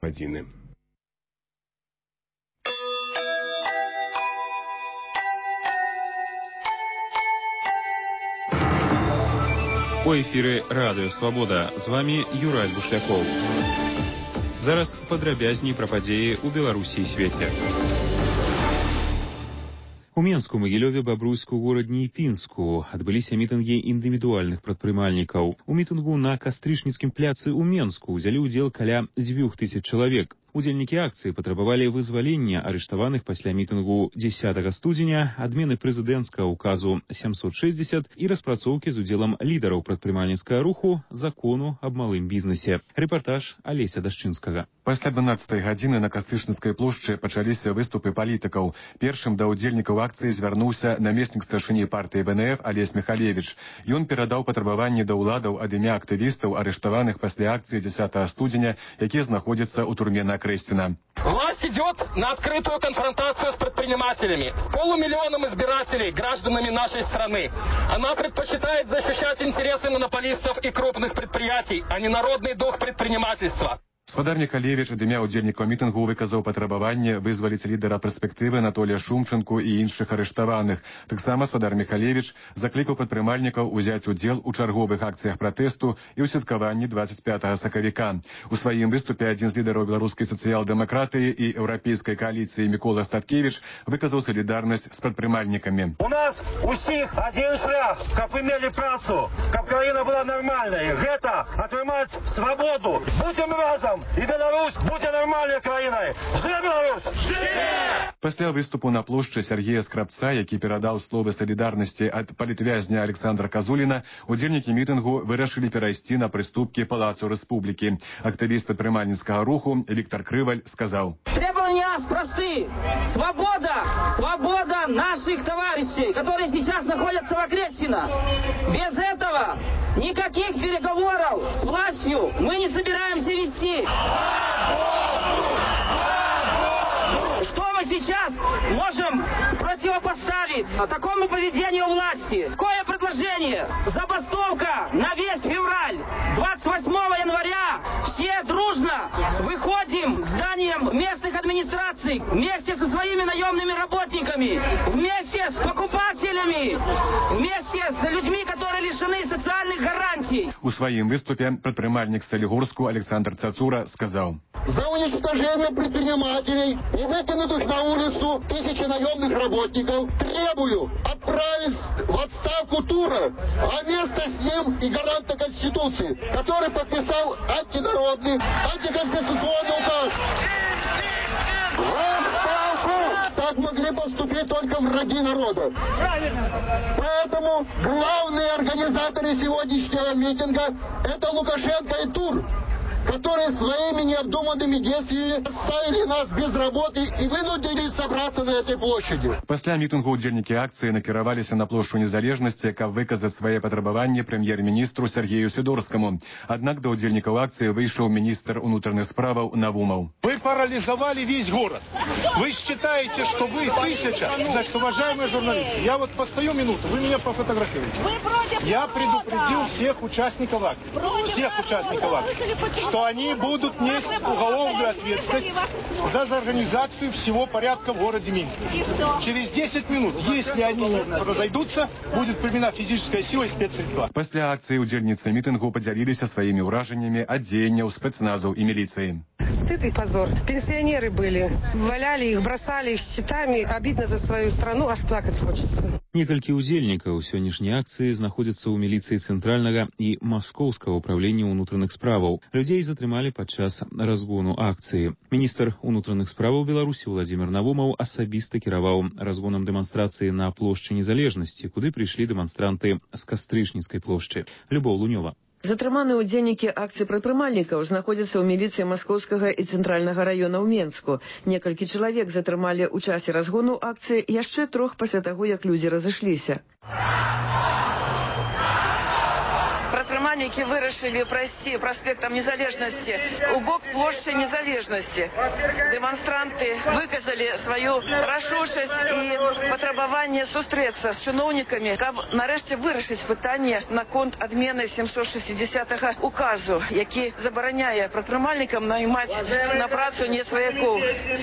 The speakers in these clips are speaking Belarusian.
гадзіны. У эфіры Радыё Свабода. З вами Юрай Бушлякоў. Зараз падрабязней пра падзеі ў Беларусі і свеце. У Менску, Магілёве, Бабруйску, горадні і Пінску адбыліся мітынгі індывідуальных прадпрымальнікаў. У мітынгу на Кастрычніцкім пляцы ў Менску ўзялі ўдзел каля 2000 чалавек. Удзельнікі акцыі патрабавалі вызвалення арыштаваных пасля мітынгу 10 студзеня, адмены прэзідэнцкага ўказу 760 і распрацоўкі з удзелам лідараў прадпрымальніцкага руху закону аб малым бізнесе. Рэпартаж Алеся Дашчынскага. Пасля 12 гадзіны на Кастрычніцкай плошчы пачаліся выступы палітыкаў. Першым да ўдзельнікаў акцыі звярнуўся намеснік старшыні партыі БНФ Алесь Михалевич. Ён перадаў патрабаванні да ўладаў ад імя актывістаў, арыштаваных пасля акцыі 10 студзеня, якія знаходзяцца ў турме на Крестина. Власть идет на открытую конфронтацию с предпринимателями, с полумиллионом избирателей, гражданами нашей страны. Она предпочитает защищать интересы монополистов и крупных предприятий, а не народный дух предпринимательства. Спадар Михалевич ад імя ўдзельнікаў мітынгу выказаў патрабаванне вызваліць лідара перспектывы Анатолія Шумчанку і іншых арыштаваных. Таксама спадар Михалевич заклікаў прадпрымальнікаў узяць удзел у чарговых акцыях пратэсту і ў святкаванні 25 сакавіка. У сваім выступе адзін з лідараў беларускай сацыял-дэмакратыі і еўрапейскай кааліцыі Мікола Статкевіч выказаў салідарнасць з прадпрымальнікамі. У нас усіх адзін шлях, каб вы мелі працу, каб краіна была нармальнай. Гэта атрымаць свабоду. Будзем разам. І Беларусь будзе нармальнай краінай. Жыве Беларусь! Жыве! Пасля выступу на плошчы Сергея Скрабца, які перадаў словы салідарнасці ад палітвязня Александра Казуліна, удзельнікі мітынгу вырашылі перайсці на прыступкі Палацу Рэспублікі. Актывіст прадпрымальніцкага руху Віктор Крываль сказаў: «Требования просты. Свобода! Свобода наших товарищей, которые сейчас находятся в Окрестино. Без этого никаких переговоров с властью мы не собираемся вести. Что мы сейчас можем противопоставить такому поведению власти? Какое предложение? Забастовка на весь февраль. 28 января все дружно выходим к зданиям местных администраций вместе со своими наемными работниками, вместе с покупателями, вместе с людьми, которые лишены социальных гарантий». У сваім выступе прадпрымальнік Салігорску Александр Цацура сказаў: «За уничтожение предпринимателей и выкинутых на улицу тысячи наемных работников требую отправить в отставку Тура, а вместо с ним и гаранта Конституции, который подписал антинародный, антиконституционный указ. В отставку! Так могли поступить только враги народа. Поэтому главные организаторы сегодняшнего митинга — это Лукашенко и Тур, которые своими необдуманными действиями оставили нас без работы и вынудили собраться на этой площади». Пасля мітынгу ўдзельнікі акцыі накіраваліся на плошчу Незалежнасці, каб выказаць свае патрабаванні прэм'ер-міністру Сергею Сідорскаму. Аднак да ўдзельнікаў акцыі выйшаў міністр унутраных справаў Навумаў. Вы парализовали весь город. Вы считаете, что вы тысяча? Значит, уважаемые журналисты, я вот постою минуту, вы меня пофотографируете. Я предупредил всех участников акции, что они будут нести уголовную ответственность за организацию всего порядка в городе Минске. Через 10 минут, если они разойдутся, будет применена физическая сила и спецсредства. Пасля акцыі удзельніцы мітынгу падзяліліся сваімі ўражаннямі ад дзеянняў спецназаў і міліцыі. Стыд и позор. Пенсионеры были. Валяли их, бросали их щитами. Обидно за свою страну, аж плакать хочется. Некалькі ўдзельнікаў сённяшняй акцыі знаходзяцца ў міліцыі цэнтральнага і маскоўскага ўправлення ўнутраных справаў. Людзей затрымалі падчас разгону акцыі. Міністр унутраных справаў Беларусі Владзімір Навумаў асабіста кіраваў разгонам дэманстрацыі на плошчы Незалежнасці, куды прыйшлі дэманстранты з Кастрычніцкай плошчы. Любоў Лунёва. Затрыманыя ўдзельнікі акцыі прадпрымальнікаў знаходзяцца ў міліцыі Маскоўскага і цэнтральнага раёна ў Менску. Некалькі чалавек затрымалі ў часе разгону акцыі, яшчэ 3 пасля таго, як людзі разышліся. прадпрымальнікі вырашылі прайсці праспектам Незалежнасці у бок плошчы Незалежнасці. Дэманстранты выказалі сваю рашучасць і патрабаванне сустрэцца з чыноўнікамі, каб нарэшце вырашыць пытанне наконт адмены 760 указу, які забараняе прадпрымальнікам наймаць на працу не сваякоў.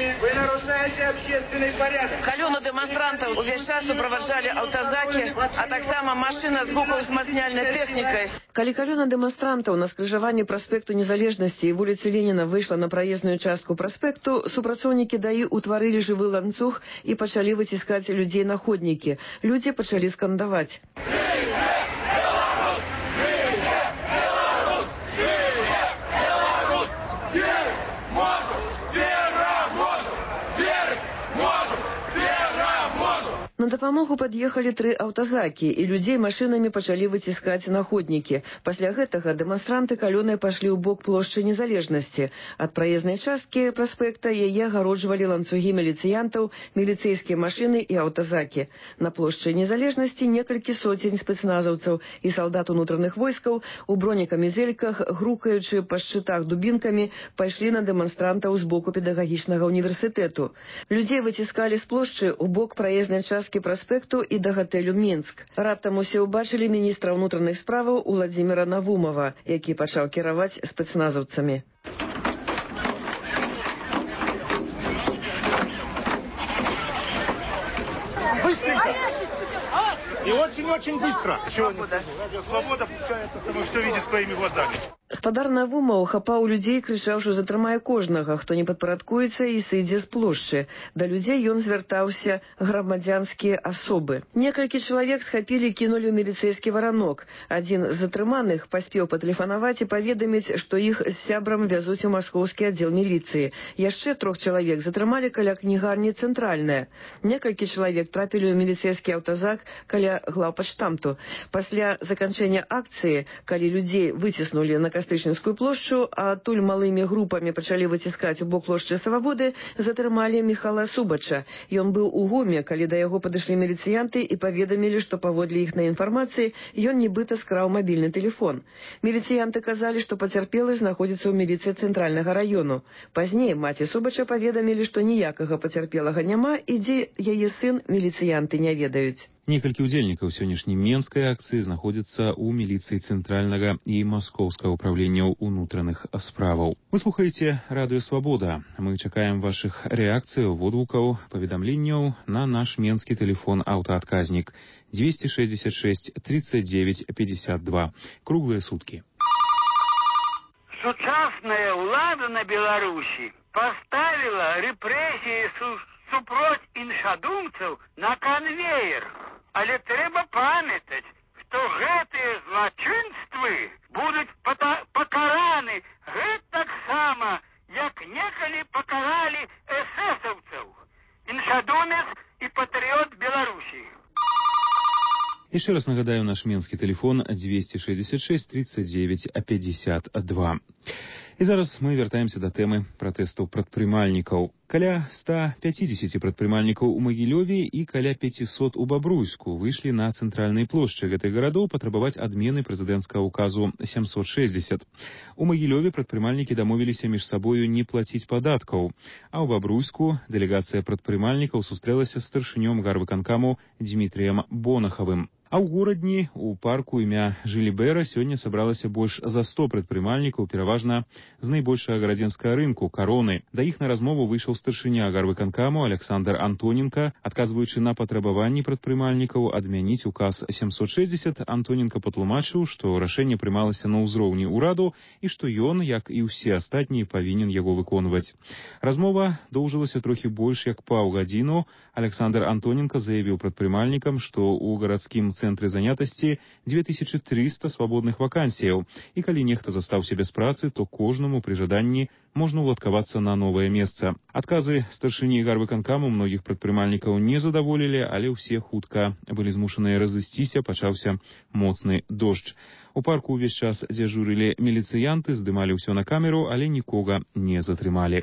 Калёну дэманстрантаў увесь час суправаджалі аўтазакі, а таксама машына з гукаўзмацняльнай тэхнікай. Калі калёна дэманстрантаў на скрыжаванні праспекту Незалежнасці і вуліцы Леніна выйшла на праезную частку праспекту, супрацоўнікі ДАІ утварылі жывы ланцуг і пачалі выціскаць людзей на ходнікі. Людзі пачалі скандаваць. На дапамогу пад'ехалі 3 аўтазакі, і людзей машынамі пачалі выціскаць на ходнікі. Пасля гэтага дэманстранты калёнай пашлі ў бок плошчы Незалежнасці. Ад праезнай часткі праспекта яе агароджвалі ланцугі міліцыянтаў, міліцэйскія машыны і аўтазакі. На плошчы Незалежнасці некалькі соцень спецназаўцаў і салдат унутраных войскаў у бронекамізэльках, грукаючы па шчытах дубінкамі, пайшлі на дэманстрантаў з боку педагагічнага універсітэту. Людзей выціскалі з плошчы ў бок праезнай часткі праспекту і да гатэлю Мінск. Раптам усе ўбачылі міністра ўнутраных справаў Уладзіміра Навумова, які пачаў кіраваць спецназаўцамі. И очень-очень быстро. Свобода, пускай это все видит своими глазами. Гаспадар Навумаў хапаў людзей, крычаў, што затрымае кожнага, хто не падпарадкуецца і сыдзе з плошчы. Да людзей ён звяртаўся грамадзянскія асобы. Некалькі чалавек схапілі і кінулі ў міліцэйскі варанок. Адзін з затрыманых паспеў патэлефанаваць і паведаміць, што іх з сябрам вязуць у маскоўскі аддзел міліцыі. Яшчэ 3 чалавек затрымалі каля кнігарні «Цэнтральная». Некалькі чалавек трапілі ў міліцэйскі аўтазак каля глаўпачтамту. Пасля заканчэння акцыі, калі людзей выціснулі на Кастрычніцкую плошчу, а адтуль малымі групамі пачалі выціскаць у бок плошчы Свабоды, затрымалі Міхала Субача. Ён быў у гуме, калі да яго падышлі міліцыянты і паведамілі, што паводле іхнай інфармацыі ён нібыта скраў мабільны тэлефон. Міліцыянты казалі, што пацярпелы знаходзіцца ў міліцыі цэнтральнага раёну. Пазней маці Субача паведамілі, што ніякага пацярпелага няма і дзе яе сын міліцыянты не ведаюць. Некалькі ўдзельнікаў сённяшняй менскай акцыі знаходзяцца ў міліцыі цэнтральнага і маскоўскага ўправленняў унутраных справаў. Вы слухаеце Радыё Свабода. Мы чакаем вашых рэакцыяў, водгукаў, паведамленняў на наш менскі тэлефон аўтаадказнік 266 39 52. Круглыя суткі. Сучасная ўлада на Беларусі поставила рэпрэсіі супроць іншадумцаў на канвеер. Але трэба памятаць, што гэтыя злачынствы будуць пакараны гэтаксама, як некалі пакаралі эсэсаўцаў. Іншадумец і патрыёт Беларусі. Еще раз нагадаю, наш менскі тэлефон 266 39 52. І зараз мы вяртаемся да тэмы пратэстаў прадпрымальнікаў. Каля 150 прадпрымальнікаў у Магілёве і каля 500 у Бабруйску выйшлі на цэнтральнай плошчы гэтых гарадоў патрабаваць адмены прэзідэнцкага ўказу 760. У Магілёве прадпрымальнікі дамовіліся між сабою не плаціць падаткаў, а ў Бабруйску дэлегацыя прадпрымальнікаў сустрэлася з старшынём гарвыканкаму Дмітрыем Бонахавым. А ў горадні у парку імя Жылібера сёння сабралася больш за 100 прадпрымальнікаў, пераважна з найбольшага гарадзенскага рынку Кароны. Да іх на размову выйшаў старшыня гарвыканкаму Александр Антоненко. Адказваючы на патрабаванні прадпрымальнікаў адмяніць указ 760, Антоненко патлумачыў, што рашэнне прымалася на ўзроўні ўраду і што ён, як і ўсе астатнія, павінен яго выконваць. Размова доўжылася трохі больш як паўгадзіну. Александр Антоненко заявіў прадпрымальнікам, што ў гарадскім цэнтры занятасці 2300 свабодных вакансіяў, і калі нехта застаўся без працы, то кожнаму пры жаданні можна уладкавацца на новае месца. Адказы старшыні гарвыканкаму многіх прадпрымальнікаў не задаволілі, але ўсе хутка былі змушаныя разысціся, пачаўся моцны дождж. У парку ўвесь час дзяжурылі міліцыянты, здымалі ўсё на камеру, але нікога не затрымалі.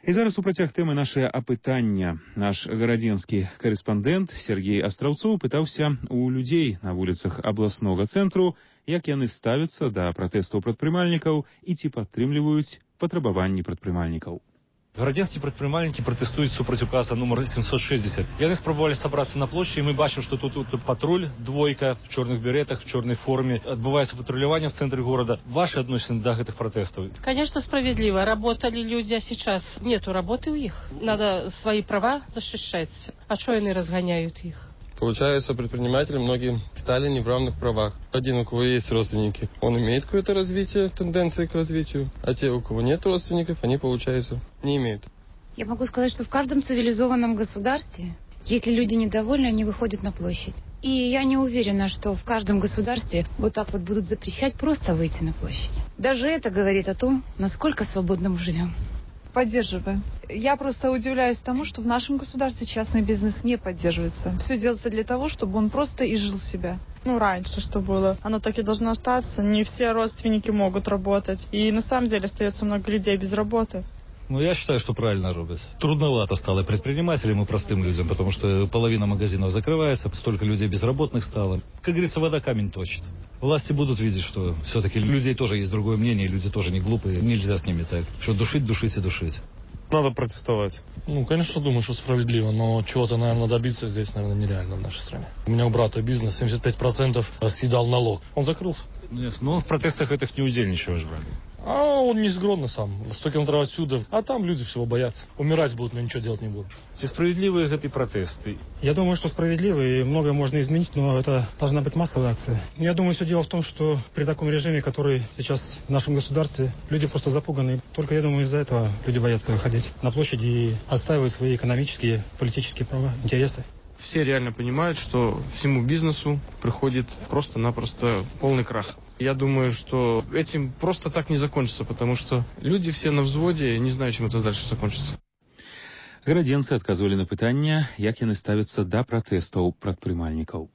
І зараз у працяг тэмы нашае апытання. Наш гарадзенскі карэспандэнт Сергей Астраўцоў пытаўся у людзей на вуліцах абласнога цэнтру, як яны ставяцца да пратэстаў прадпрымальнікаў і ці падтрымліваюць патрабаванні прадпрымальнікаў. Гарадзенскія прадпрымальнікі пратэстуюць супраць указа нумар 760. Яны спрабавалі сабрацца на плошчы, і мы бачым, што тут патруль, двойка в чорных беретах, в чорнай форме. Адбываецца патруляванне в цэнтры горада. Ваши адносіны да гэтых пратэстаў? Конечно, справедливо. Работали люди, а сейчас нету работы у них. Надо свои права защищать. А что они разгоняют их? Получается, предприниматели многие стали не в равных правах. Один, у кого есть родственники, он имеет какое-то развитие, тенденции к развитию, а те, у кого нет родственников, они, получается, не имеют. Я могу сказать, что в каждом цивилизованном государстве, если люди недовольны, они выходят на площадь. И я не уверена, что в каждом государстве вот так вот будут запрещать просто выйти на площадь. Даже это говорит о том, насколько свободно мы живем. Поддерживаю. Я просто удивляюсь тому, что в нашем государстве частный бизнес не поддерживается. Все делается для того, чтобы он просто изжил себя. Раньше что было, оно так и должно остаться. Не все родственники могут работать. И на самом деле остается много людей без работы. Я считаю, что правильно робят. Трудновато стало предпринимателям и простым людям, потому что половина магазинов закрывается, столько людей безработных стало. Как говорится, вода камень точит. Власти будут видеть, что все-таки у людей тоже есть другое мнение, люди тоже не глупые, нельзя с ними так. Что душить, душить и душить. Надо протестовать. Конечно, думаю, что справедливо, но чего-то, наверное, добиться здесь, наверное, нереально в нашей стране. У меня у брата бизнес 75% съедал налог. Он закрылся. Но в протестах этих не удельничаешь, брат. А он не сгодно сам. 100 километров отсюда. А там люди всего боятся. Умирать будут, но ничего делать не будут. Все справедливые эти протесты. Я думаю, что справедливые, и многое можно изменить, но это должна быть массовая акция. Я думаю, все дело в том, что при таком режиме, который сейчас в нашем государстве, люди просто запуганы. Только, я думаю, из-за этого люди боятся выходить на площади и отстаивать свои экономические, политические права, интересы. Все реально понимают, что всему бизнесу приходит просто-напросто полный крах. Я думаю, что этим просто так не закончится, потому что люди все на взводе, не знаю, чем это дальше закончится. Гарадзенцы адказвалі на пытанне, як яны ставяцца да пратэстаў прадпрымальнікаў.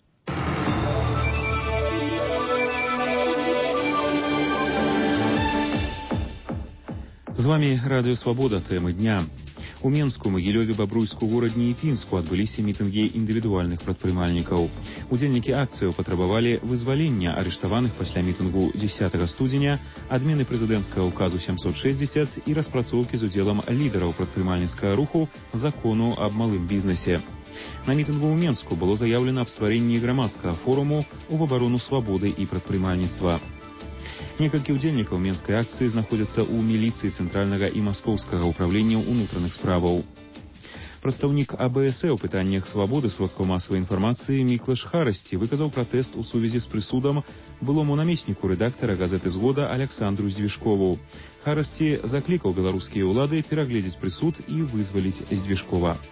З вами Радыё Свабода, тэмы дня. У Менску, Магілёве, Бабруйску, горадні і Пінску адбыліся мітынгі індывідуальных прадпрымальнікаў. Удзельнікі акцыяў патрабавалі вызвалення арыштаваных пасля мітынгу 10 студзеня, адмены прэзідэнцкага ўказу 760 і распрацоўкі з удзелам лідараў прадпрымальніцкага руху закону аб малым бізнесе. На мітынгу ў Менску было заяўлена аб стварэнні грамадскага форуму ў абарону свабоды і прадпрымальніцтва. Некалькі удзельнікаў менскай акцыі знаходзяцца ў міліцыі цэнтральнага і маскоўскага ўправлення ўнутраных справаў. Прадстаўнік АБС у пытаннях свабоды сродкаў масавай інфармацыі Міклаш Харасці выказаў пратэст у сувязі з прысудам былому намесніку рэдактара газеты «Згода» Александру Здвижкову. Харасці заклікаў беларускія ўлады перагледзець прысуд і вызваліць Здвижкова.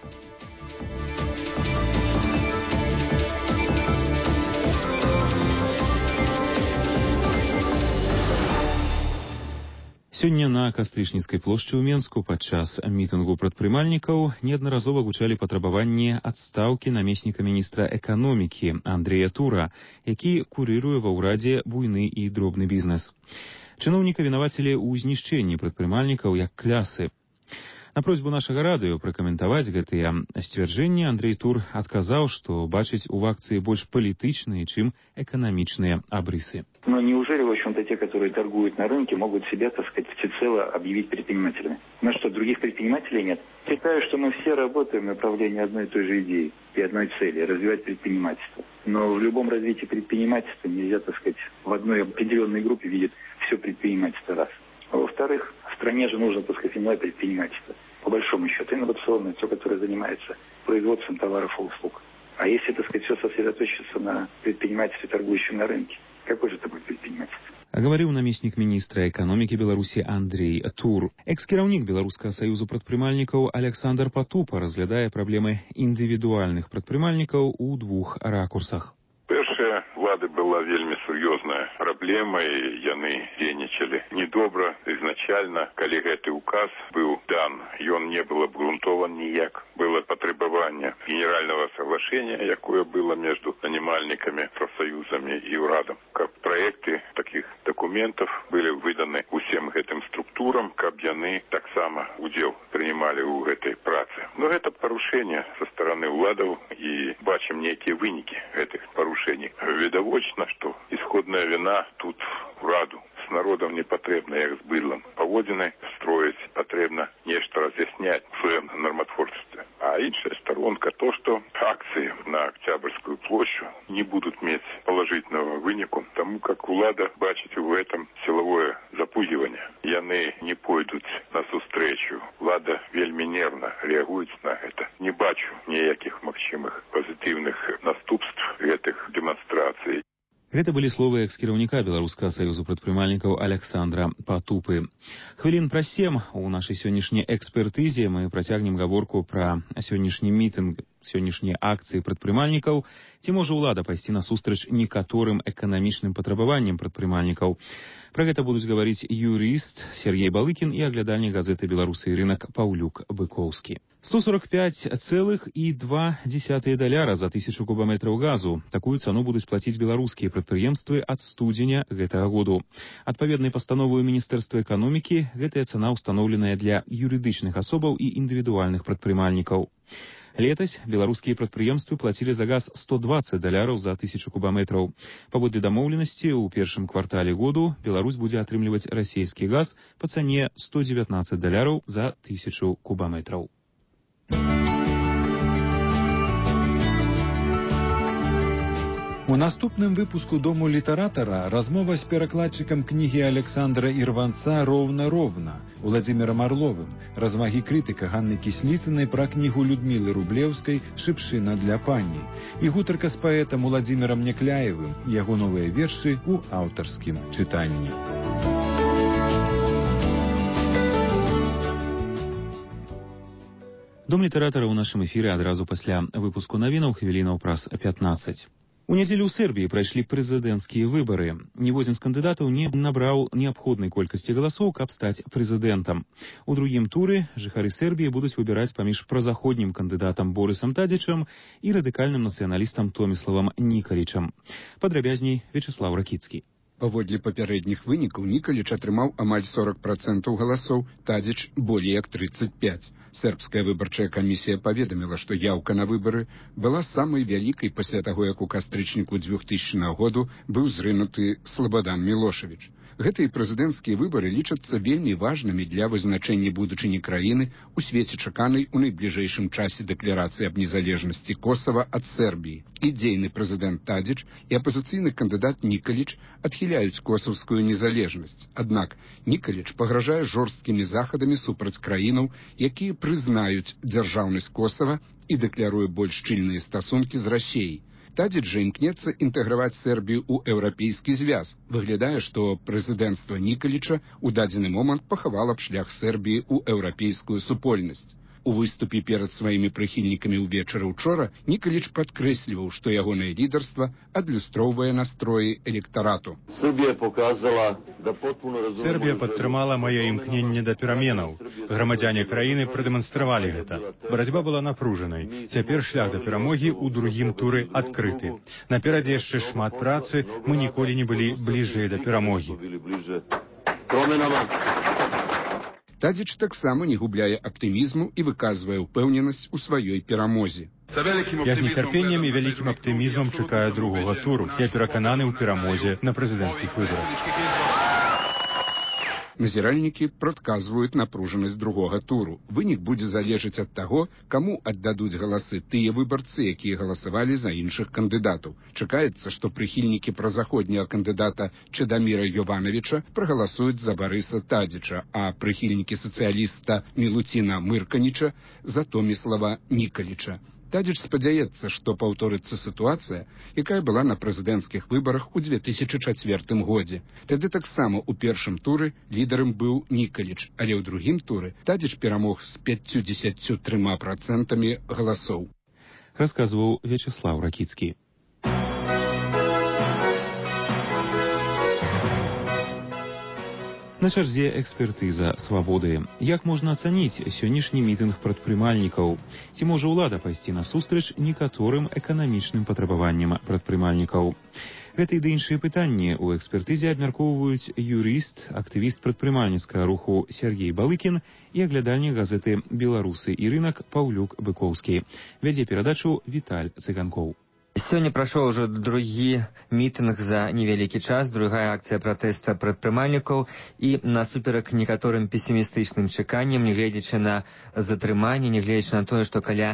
Сёння на Кастрычніцкай плошчы ў Менску падчас мітынгу прадпрымальнікаў неаднаразова гучалі патрабаванні адстаўкі намесніка міністра эканомікі Андрэя Тура, які курыруе ва ўрадзе буйны і дробны бізнес. Чыноўніка вінавацілі ў знішчэнні прадпрымальнікаў як клясы. На просьбу нашага радыё пракаментаваць гэтыя сцвярджэнні Андрей Тур адказаў, што бачыць у акцыі больш палітычныя, чым эканамічныя абрысы. Но неужели, в общем-то, те, которые торгуют на рынке, могут себя, так сказать, всецело объявить предпринимателями? У нас что, других предпринимателей нет? Считаю, что мы все работаем в направлении одной и той же идеи и одной цели – развивать предпринимательство. Но в любом развитии предпринимательства нельзя, так сказать, в одной определенной группе видеть все предпринимательство раз. А во-вторых, в стране же нужно, так сказать, иное предпринимательство. По большому счету, инновационное, то, которое занимается производством товаров и услуг. А если, так сказать, все сосредоточится на предпринимательстве, торгующем на рынке, какой же это будет предпринимательство? Гаварыў намеснік міністра эканомікі Беларусі Андрей Тур. Экс-кіраўнік Беларускага саюзу прадпрымальнікаў Александр Патупа разглядае праблемы індывідуальных прадпрымальнікаў у двух ракурсах. Першая влада была вельмі сур'ёзная праблема, і яны дзейнічалі недобра изначально, калі гэты указ быў дан. Ён не был абгрунтован ніяк. Было патрабаванне генерального соглашения, якое было между нанимальниками, профсоюзами и урадом. Как проекты таких документов документов были выданы всем этим структурам, каб яны таксама удел принимали у этой працы. Но это порушение со стороны уладов, и бачим некие выники этих порушений. Видовочно, что исходная вина тут ураду. С народом не потребно, як с быдлом. Поводины строить потребно нечто разъяснять в нормотворчестве. А иншая сторонка то, что акции на Октябрьскую площадь не будут иметь положительного вынику, тому как улада бачить в этом силовое запугивание. Яны не пойдут на сустречу. Влада вельми нервно реагует на это. Не бачу ніяких магчымых позитивных наступств этих демонстраций. Гэта былі словы экс-кіраўніка Беларускага саюзу прадпрымальнікаў Александра Патупы. Хвілін пра 7 у нашай сённяшняй экспертызе мы працягнем гаворку пра сённяшні мітынг, сённяшнія акцыі прадпрымальнікаў, ці можа ўлада пайсці насустрач некаторым эканамічным патрабаванням прадпрымальнікаў. Пра гэта будуць гаварыць юрыст Сергей Балыкін і аглядальнік газеты «Беларусы і рынак» Паўлюк Быкоўскі. 145,2 даляра за 1000 кубаметраў газу. Такую цану будуць плаціць беларускія прадпрыемствы ад студзеня гэтага году. Адпаведнай пастановай Міністэрства эканомікі гэтая цана ўстаноўленая для юрыдычных асобаў і індывідуальных прадпрымальнікаў. Летась беларускія прадпрыемствы плацілі за газ 120 даляраў за 1000 кубаметраў. Паводле дамоўленасці, у першым квартале году Беларусь будзе атрымліваць расійскі газ па цане 119 даляраў за 1000 кубаметраў. У наступным выпуску «Дому літаратара» размова з перакладчыкам кнігі Александра Ірванца «Роўна-роўна» Уладзімірам Арловым, развагі крытыка Ганны Кісліцынай пра кнігу Людмілы Рублеўскай «Шыпшына для пані» і гутарка з паэтам Уладзімірам Някляевым і яго новыя вершы ў аўтарскім чытанні. Дом літаратара ў нашым эфіры адразу пасля выпуску навінаў хвілінаў праз 15. У нядзелю ў Сербіі прайшлі прэзідэнцкія выбары. Ніводзін з кандыдатаў не набраў неабходнай колькасці галасоў, каб стаць прэзідэнтам. У другім туры жыхары Сербіі будуць выбіраць паміж празаходнім кандыдатам Борысам Тадзічам і радыкальным нацыяналістам Томіславам Нікалічам. Падрабязней Вячеслав Ракіцкі. Паводле папярэдніх вынікаў Нікаліч атрымаў амаль 40% галасоў, Тадзіч болей як 35%. Сербская выбарчая камісія паведаміла, што яўка на выбары была самай вялікай пасля таго, як у кастрычніку 2000 году быў зрынуты Слабадан Мілошавіч. Гэтыя прэзідэнцкія выбары лічацца вельмі важнымі для вызначэння будучыні краіны у свеце чаканай у найбліжэйшым часе дэкларацыі аб незалежнасці Косава ад Сербіі. І дзейны прэзідэнт Тадзіч і апазіцыйны кандыдат Нікаліч адхіляюць косаўскую незалежнасць. Аднак Нікаліч пагражае жорсткімі захадамі супраць краінаў, якія прызнаюць дзяржаўнасць Косава і дэкляруе больш шчыльныя стасункі з Расіяй. Тадзіч жа імкнецца інтэграваць Сербію ў еўрапейскі звяз. Выглядае, што прэзідэнцтва Нікаліча ў дадзены момант пахавала б шлях Сербіі ў еўрапейскую супольнасць. У выступе перад сваімі прыхільнікамі ўвечары учора Нікаліч падкрэсліваў, што ягонае лідарства адлюстроўвае настроі электарату. Сербія падтрымала мае імкненне да пераменаў. Грамадзяне краіны прадэманстравалі гэта. Барацьба была напружанай. Цяпер шлях да перамогі ў другім туры адкрыты. Наперадзе яшчэ шмат працы, мы ніколі не былі бліжэй да перамогі. Тадзіч таксама не губляе аптымізму і выказвае ўпэўненасць у сваёй перамозе. Я з нецярпеннем і вялікім аптымізмам чакаю другога туру. Я перакананы ў перамозе на прэзідэнцкіх выбарах. Назіральнікі прадказваюць напружанасць другога туру. Вынік будзе залежаць ад таго, каму аддадуць галасы тыя выбарцы, якія галасавалі за іншых кандыдатаў. Чакаецца, што прыхільнікі празаходняга кандыдата Чедаміра Йовановича прагаласуюць за Барыса Тадзіча, а прыхільнікі сацыяліста Мілуціна Мырканіча за Томіслава Нікаліча. Тадзіч спадзяецца, што паўторыцца сітуацыя, якая была на прэзідэнцкіх выбарах у 2004 годзе. Тады таксама ў першым туры лідарам быў Нікаліч, але ў другім туры Тадзіч перамог з 53% галасоў. Расказваў Вячеслав Ракіцкі. На чарзе экспертыза свабоды. Як можна ацаніць сённяшні мітынг прадпрымальнікаў? Ці можа ўлада пайсці насустрач некаторым эканамічным патрабаванням прадпрымальнікаў? Гэтыя ды іншыя пытанні ў экспертызе абмяркоўваюць юрыст, актывіст прадпрымальніцкага руху Сергей Балыкін і аглядальнік газеты «Беларусы і рынок» Паўлюк Быкоўскі. Вядзе перадачу Віталь Цыганкоў. Сёння прайшоў ужо другі мітынг за невялікі час, другая акцыя пратэста прадпрымальнікаў, і насуперак некаторым песімістычным чаканням, нягледзячы на затрыманне, нягледзячы на тое, што каля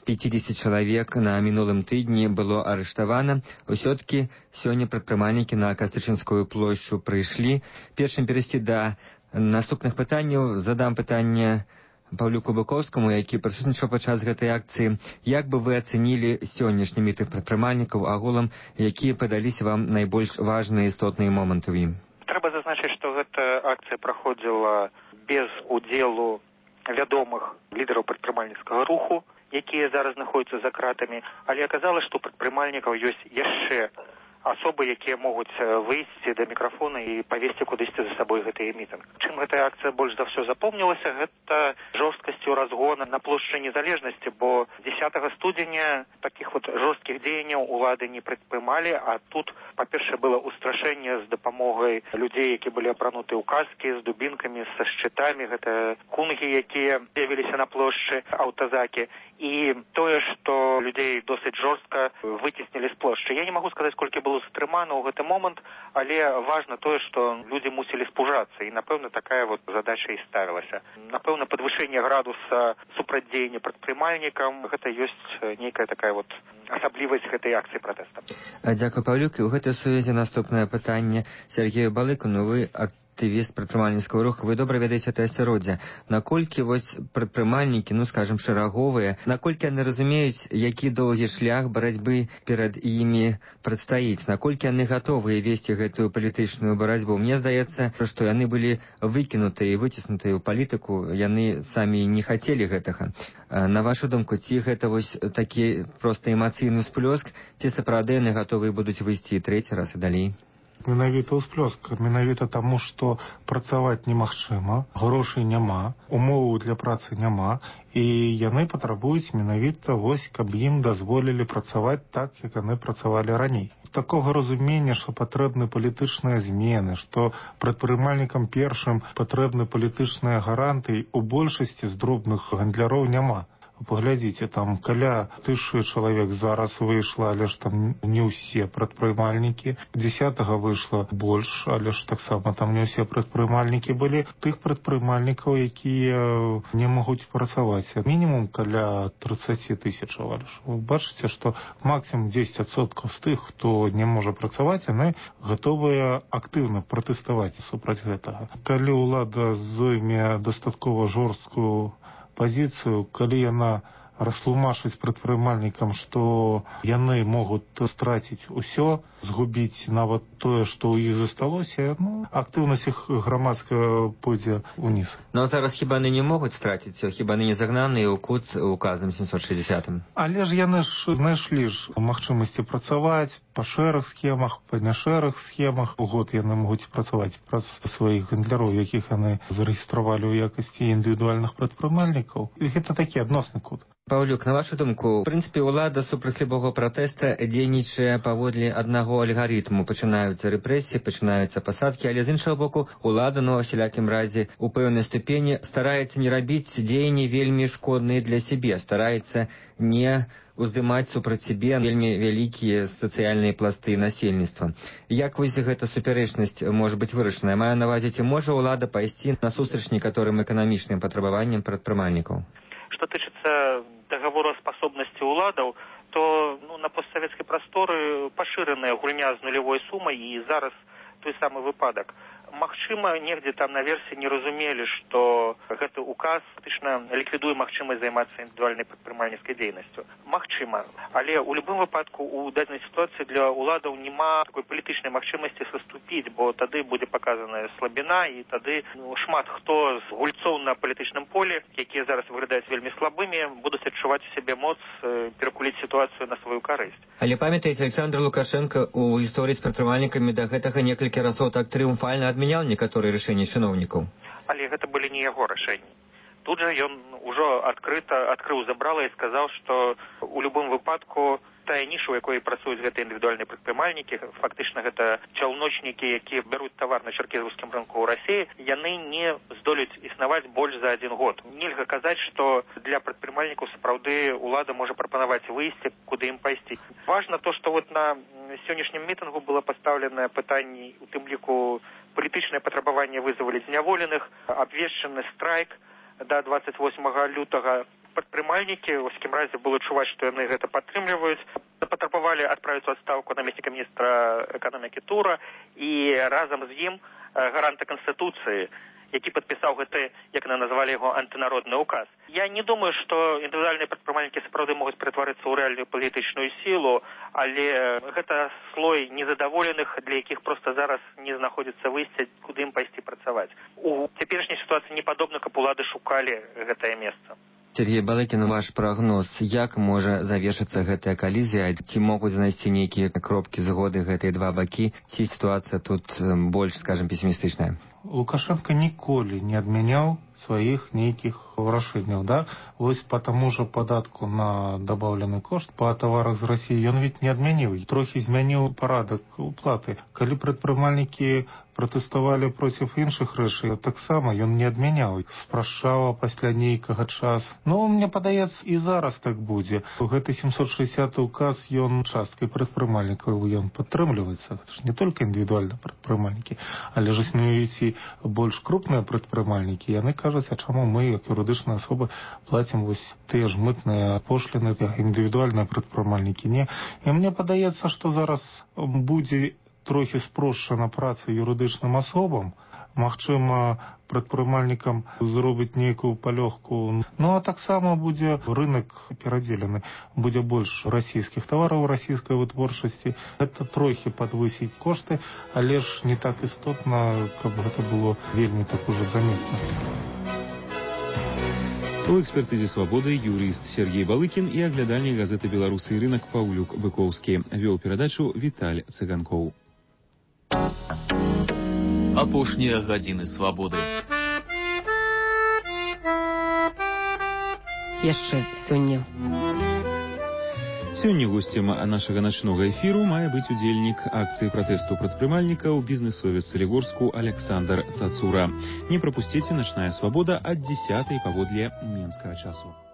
50 чалавек на мінулым тыдні было арыштавана, усё-ткі сёння прадпрымальнікі на Кастрычынскую плошчу прыйшлі. Першым перайсці да наступных пытанняў задам пытанне Паўлюку Быкоўскаму, які прысутнічаў падчас гэтай акцыі. Як бы вы ацэнілі сённяшні мітынг прадпрымальнікаў, агулам, якія падаліся вам найбольш важныя істотныя моманты ў ім? Трэба зазначыць, што гэта акцыя праходзіла без удзелу вядомых лідараў прадпрымальніцкага руху, якія зараз знаходзяцца за кратамі, але аказалася, што у прадпрымальнікаў ёсць яшчэ асобы, якія могуць выйсці да мікрафона і павесці кудысьці за сабой гэты мітынг. Чым гэтая акцыя больш за ўсё запомнілася, гэта жорсткасцю разгона на плошчы Незалежнасці, бо 10 студзеня такіх вот жорсткіх дзеянняў улады не прадпрымалі, а тут, па-першае, было ўстрашэнне з дапамогай людзей, які былі апрануты ў каскі, з дубінкамі, са шчытамі, гэта кунгі, якія з'явіліся на плошчы, аўтазакі. І тое, што людзей досыць жорстка выцеснілі з плошчы. Я не магу сказаць, колькі было затрымана ў гэты момант, але важна тое, што людзі мусілі спужацца, і, напэўна, такая вот задача і ставілася. Напэўна, падвышэнне градуса супрацьдзеяння прадпрымальнікам, гэта ёсць нейкая такая вот асаблівасць гэтай акцыі пратэста. Дзякуй, Паўлюк. І ў гэтай сувязі наступнае пытанне Сергею Балыкіну. Вы актывіст прадпрымальніцкага руху, вы добра ведаеце гэта асяроддзе. Наколькі вось прадпрымальнікі, скажам, шараговыя, наколькі яны разумеюць, які доўгі шлях барацьбы перад імі прадстаіць, наколькі яны гатовыя весці гэтую палітычную барацьбу? Мне здаецца, што яны былі выкінутыя і выціснутыя ў палітыку, яны самі не хацелі гэтага. На вашу думку, ці гэта вось такі проста эмацыйны всплёск, ці сапраўды яны гатовыя будуць выйсці і трэці раз і далей? Менавіта ўсплёск, менавіта таму, што працаваць немагчыма, грошай няма, умоваў для працы няма, і яны патрабуюць менавіта вось, каб ім дазволілі працаваць так, як яны працавалі раней. Такога разумення, што патрэбны палітычныя змены, што прадпрымальнікам першым патрэбны палітычныя гаранты, у большасці з дробных гандляроў няма. Паглядзіце, там каля 1000 чалавек зараз выйшла, але ж там не ўсе прадпрымальнікі. 10-го выйшла больш, але ж таксама там не ўсе прадпрымальнікі былі. Тых прадпрымальнікаў, якія не могуць працаваць. Мінімум каля 30 тысячаў. Вы бачыце, што максимум 10% з тых, хто не можа працаваць, яны гатовыя актыўна пратэставаць супраць гэтага. Калі ўлада зойме дастаткова жорсткую пазіцыю, калі яна растлумачыць прадпрымальнікам, што яны могуць страціць усё, згубіць нават тое, што ў іх засталося, актыўнасць іх грамадская пойдзе ўніз. Ну а зараз хіба яны не могуць страціць, хіба яны не загнаныя ў кут указам 760? Але ж яны ж знайшлі магчымасці працаваць па шэрых схемах, па няшэрых схемах. У год яны могуць працаваць праз сваіх гандляроў, якіх яны зарэгістравалі ў якасці індывідуальных прадпрымальнікаў. І гэта такі адносны кут. Паўлюк, на вашу думку, у прынцыпе, ўлада супраць любога пратэста дзейнічае паводле аднаго алгарытму. Пачынаюцца рэпрэсіі, пачынаюцца пасадкі, але з іншага боку, ўлада, усялякім разе, у пэўнай ступені стараецца не рабіць дзеянні вельмі шкодныя для сябе, стараецца не уздымаць супраць сябе вельмі вялікія сацыяльныя пласты насельніцтва. Як вось гэта супярэчнасць можа быць вырашаная? Маю на ўвазе, ці можа ўлада пайсці насустрач некаторым эканамічным патрабаванням прадпрымальнікаў? Што тычыцца договороспособнасці ўладаў, то на постсавецкай прасторы пашыраная гульня з нулявой сумай, і зараз той самы выпадак. Магчыма, негдзе там наверсе не разумелі, што гэты указ фактычна ліквідуе магчымасць займацца індывідуальнай прадпрымальніцкай дзейнасцю. Магчыма, але ў любым выпадку у дадзенай сітуацыі для ўладаў няма такой палітычнай магчымасці саступіць, бо тады будзе паказаная слабіна, і тады шмат хто з гульцоў на палітычным полі, якія зараз выглядаюць вельмі слабымі, будуць адчуваць у сябе моц перакуліць сітуацыю на сваю карысць. Але памятаеце, Александр Лукашенко у гісторыі з прадпрымальнікамі да гэтага некалькі разоў так трыумфальна адмянял некаторыя рашэнні чыноўнікаў. Але гэта былі не яго рашэнні. Тут жа ён ужо адкрыта адкрыў забрала і сказаў, што у любым выпадку Тая ніша, у якой працуюць гэтыя індывідуальныя прадпрымальнікі, фактычна гэта чаўночнікі, якія бяруць тавар на чаркезаўскім рынку ў Расіі, яны не здолеюць існаваць больш за 1 год. Нельга казаць, што для прадпрымальнікаў сапраўды ўлада можа прапанаваць выйсці, куды ім пайсці. Важна то, што на сённяшнім мітынгу было пастаўлена пытанне, у тым ліку палітычнае патрабаванне вызваліць зняволеных, абвешчаны страйк да 28 лютага. Прадпрымальнікі, у всякім разе, было чуваць, што яны гэта падтрымліваюць. Патрабавалі адправіць у адстаўку намесніка міністра эканомікі Тура і разам з ім гаранта Канстытуцыі, які падпісаў гэты, як яны назвалі яго, антынародны указ. Я не думаю, што індывідуальныя прадпрымальнікі сапраўды могуць ператварыцца ў рэальную палітычную сілу, але гэта слой незадаволеных, для якіх проста зараз не знаходзіцца выйсце, куды ім пайсці працаваць. У цяперашняй сітуацыі не падобна, каб улады шукалі гэтае месца. Сергей Балыкін, ваш прагноз, як можа завершыцца гэтая калізія? Ці могуць знайсці нейкія кропкі згоды гэтыя два бакі, ці сітуацыя тут больш, скажем, пессімістычная? Лукашенко ніколі не адмяняў сваіх нейкіх рашэнняў, да? Вось по тому же падатку на дабаўлены кошт па таварах з Расіі ён ведь не адмяніў, трохі змяніў парадак уплаты. Калі прадпрымальнікі пратэставалі проціў іншых рэчаў, таксама ён не адмяняў, спрашчаў пасля нейкага часу. Ну, мне падаецца, і зараз так будзе. Гэты 760 указ, ён часткай прадпрымальнікаў, ён падтрымліваецца. Гэта ж не толькі індывідуальна прадпрымальнікі, але ж існуюць і больш крупныя прадпрымальнікі. Яны кажуць, а чаму мы, як юрыдычная асоба, плацім вось тыя ж мытныя пошліны, індывідуальныя прадпрымальнікі не. І мне падаецца, што зараз будзе трохі спрошчана праца юрыдычным асобам, магчыма, прадпрымальнікам зробіць нейкую палёгку. Ну, а таксама будзе рынок перадзелены. Будзе больш расійскіх тавараў, расійскай вытворчасці. Гэта трохі падвысіць кошты, але ж не так істотна, каб гэта было вельмі так ужо заметна. У экспертызе «Свабоды» юрыст Сергей Балыкін і аглядальнік газеты «Беларусы і рынак» Паўлюк Быкоўскі. Вёў перадачу Віталь Цыганкоў. Апошнія гадзіны свабоды. Яшчэ сёння. Сёння госцем нашага начнога эфіру мае быць удзельнік акцыі пратэсту прадпрымальнікаў бізнесовец Салігорску Александр Цацура. Не прапусціце «Начная свабода» ад 10:00 паводле мінскага часу.